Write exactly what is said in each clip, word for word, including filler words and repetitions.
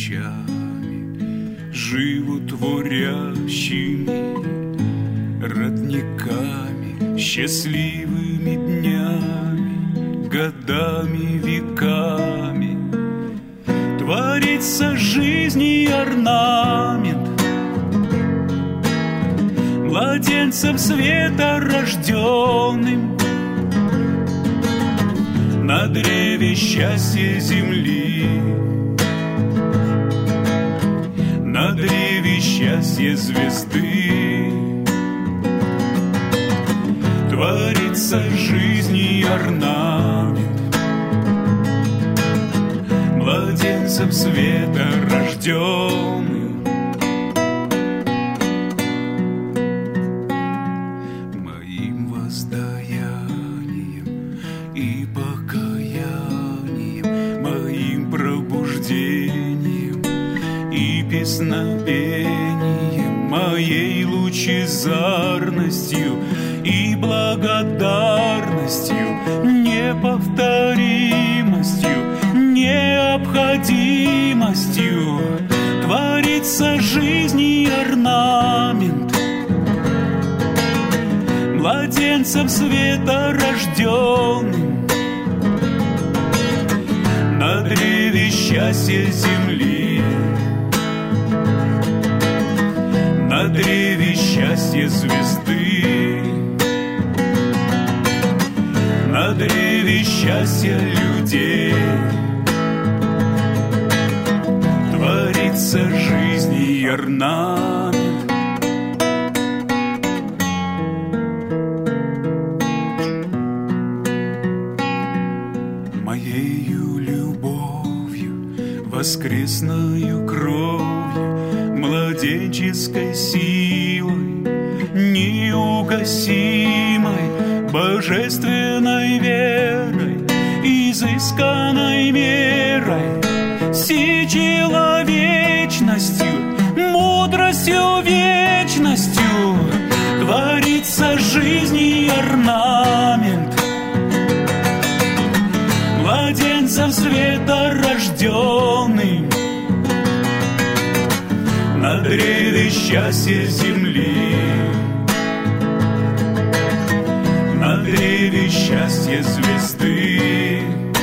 ночами, животворящими родниками, счастливыми днями, годами, веками. Творится жизни орнамент младенцем света рожденным на древе счастья земли, на древе счастья звезды. Творится жизни орнамент младенцем света рожденным. Моим воздаянием и покаянием, моим пробуждением и песнопением, моей лучезарностью и благодарностью, неповторимостью, необходимостью творится жизнь и орнамент младенцем света рожденным на древе счастья земли, на древе счастья звезды, на древе счастья людей. Творится жизнь и орнамент. Моею любовью, воскресною кровью, младенческой силой, неугасимой, божественной верой, изысканной мерой, всей человечностью, мудростью, вечностью творится жизнь и орнамент младенцем света рожденным на древе счастья земли, на древе счастья звезды,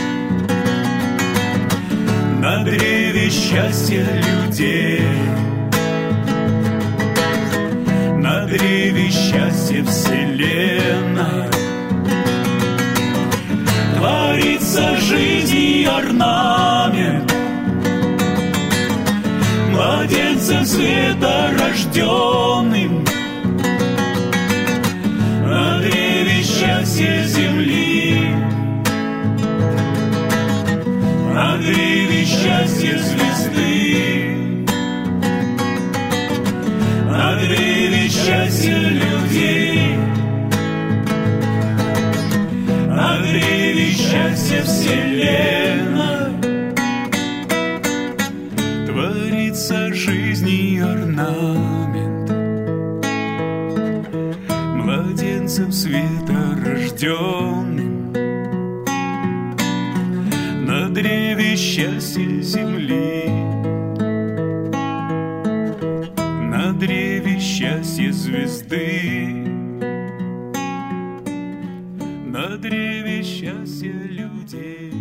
на древе счастья людей, на древе счастья вселенной. Творится жизнь и орнамент младенцем света рожденным на древе счастья земли, на древе счастья звезды, на древе счастья людей, на древе счастья вселенной. Творится жизнь и орнамент младенцем света рожденным на древе счастья земли, на древе счастья звезды, на древе счастья людей.